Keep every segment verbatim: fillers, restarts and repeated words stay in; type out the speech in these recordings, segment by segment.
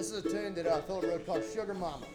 This is a tune that uh, Philip wrote called Sugar Mama.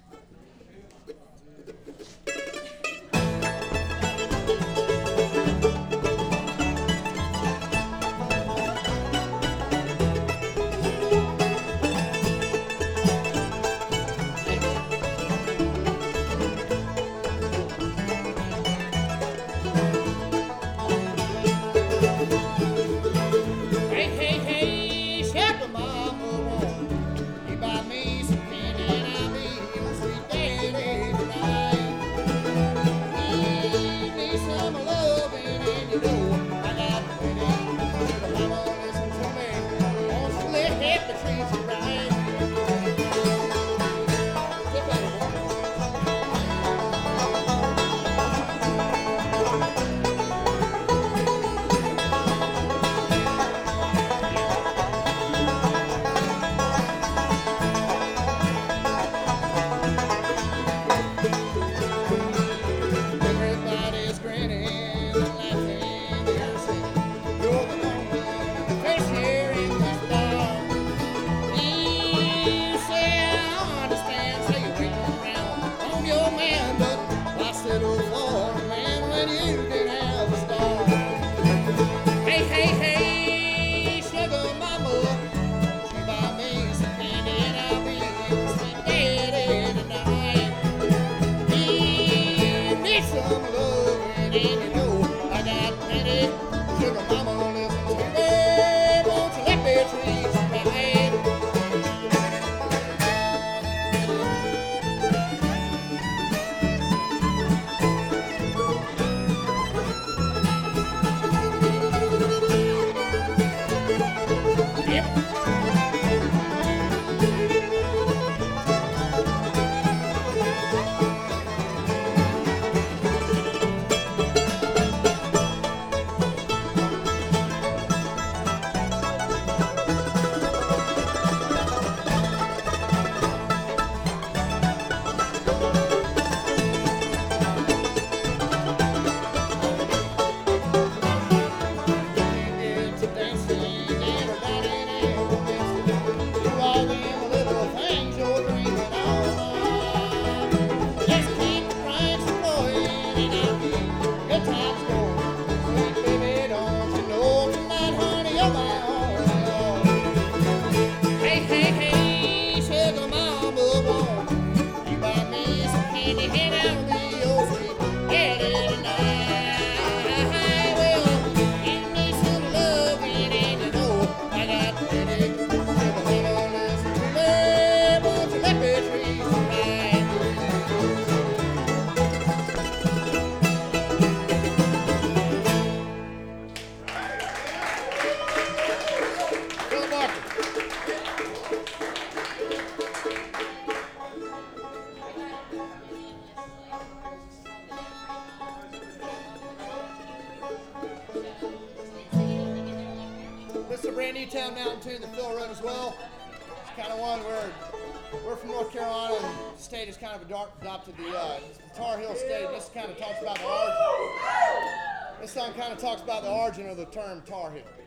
This is a brand new Town Mountain tune that Phil wrote as well. It's kind of one where we're from North Carolina and the state has kind of adopted the, uh, the Tar Heel state. This kind of talks about the origin. This song kind of talks about the origin of the term Tar Heel.